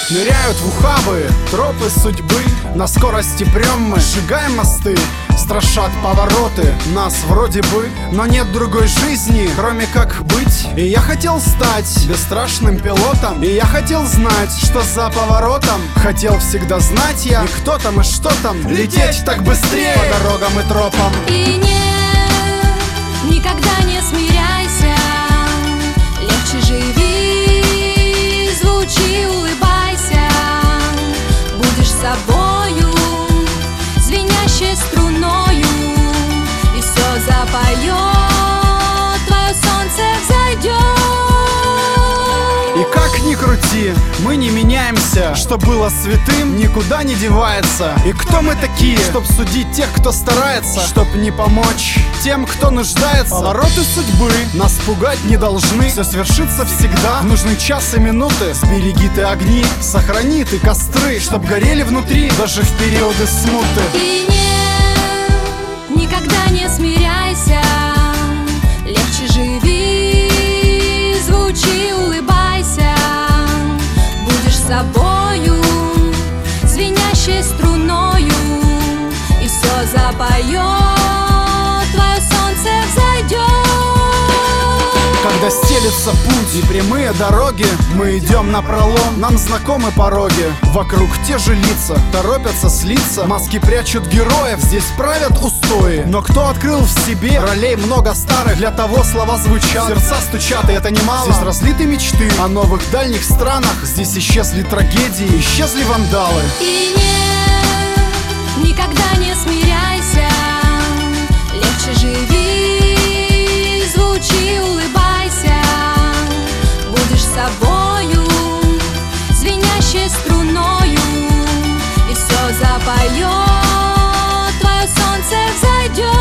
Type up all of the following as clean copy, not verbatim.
Ныряют в ухабы тропы судьбы. На скорости прям мы сжигаем мосты. Страшат повороты нас вроде бы, но нет другой жизни, кроме как быть. И я хотел стать бесстрашным пилотом, и я хотел знать, что за поворотом. Хотел всегда знать я, и кто там, и что там. Лететь так быстрее по дорогам и тропам. И нет, никогда не смиряйся. Легче живи, звучи, улыбайся. Будешь собою, звенящей струною, и все запоет, твое солнце взойдет. И как ни крути, мы не меняемся. Что было святым, никуда не девается. И кто мы такие, чтоб судить тех, кто старается, чтоб не помочь тем, кто нуждается. Повороты судьбы нас пугать не должны. Все свершится всегда в нужный час и минуты. Сбереги ты огни, сохрани ты костры, чтоб горели внутри даже в периоды смуты. И нет, никогда не смиряйся. Легче живи, звучи, улыбайся. Будешь собою, звенящей струною, и все запоет, твое солнце взойдет. Когда стелется путь и прямые дороги, мы идем напролом, нам знакомы пороги. Вокруг те же лица, торопятся слиться. Маски прячут героев, здесь правят устои. Но кто открыл в себе ролей много старых, для того слова звучат, сердца стучат, и это немало. Здесь разлиты мечты о новых дальних странах. Здесь исчезли трагедии, исчезли вандалы. И нет, никогда не смиряйся. Легче живи, звучи, улыбайся. Будешь собою, звенящей струною, и все запоет, твое солнце взойдет.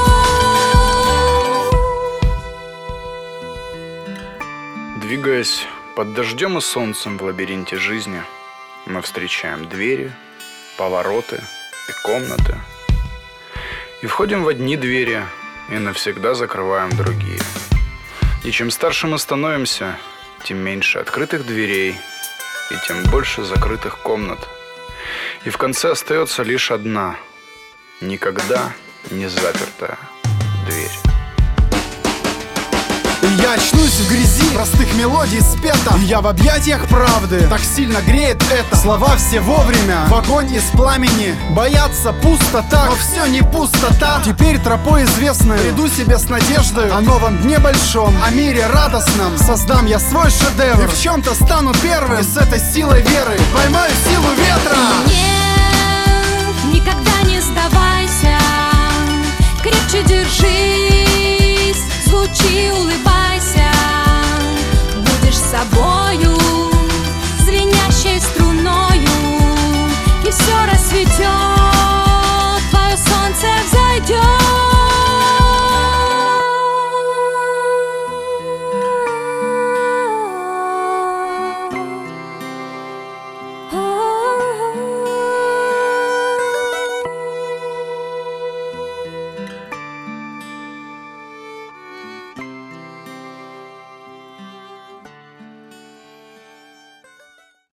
Двигаясь под дождем и солнцем в лабиринте жизни, мы встречаем двери, повороты и комнаты. И входим в одни двери и навсегда закрываем другие. И чем старше мы становимся, тем меньше открытых дверей и тем больше закрытых комнат. И в конце остается лишь одна, никогда не запертая дверь. Я очнусь в грязи простых мелодий спета, и я в объятиях правды. Так сильно греет это. Слова все вовремя, в огонь из пламени. Бояться пустота, но все не пустота. Теперь тропой известной иду себе с надеждой о новом дне большом, о мире радостном. Создам я свой шедевр, и в чем-то стану первым. И с этой силой веры поймаю силу ветра.